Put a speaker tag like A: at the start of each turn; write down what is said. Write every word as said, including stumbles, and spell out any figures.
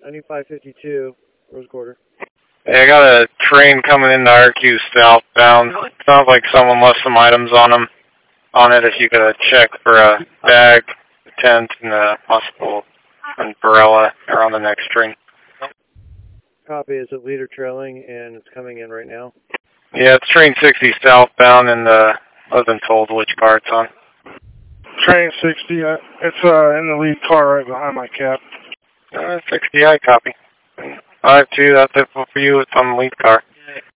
A: I need five fifty-two, Rose Quarter.
B: Hey, I got a train coming into R Q southbound. Sounds like someone left some items on them. On it, if you could uh, check for a bag, a tent, and a possible umbrella around the next train.
A: Copy. Is it leader trailing and it's coming in right now?
B: Yeah, it's train sixty southbound, and uh, I wasn't told which car it's on.
C: Train sixty, uh, it's uh, in the lead car right behind my cab.
B: Uh, sixty, I copy. five two, that's it for you. It's on the lead car.